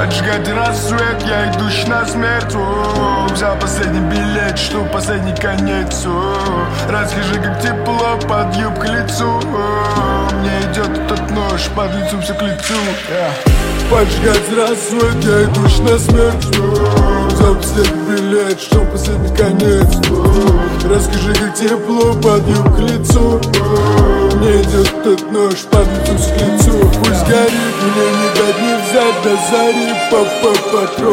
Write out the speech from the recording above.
Поджигать рассвет, я идущий на смерть. Взял последний билет, что последний конец. Расскажи, как тепло под юбкой лицу. Мне идет этот нож, под лицом все к лицу. Поджигать рассвет, я идущий на смерть. Взял последний билет, что последний конец. Расскажи, как тепло под юбкой лицу. Мне идет этот нож, под лицом все к лицу. Пусть горит, мне не дать не взять до зари. Патрон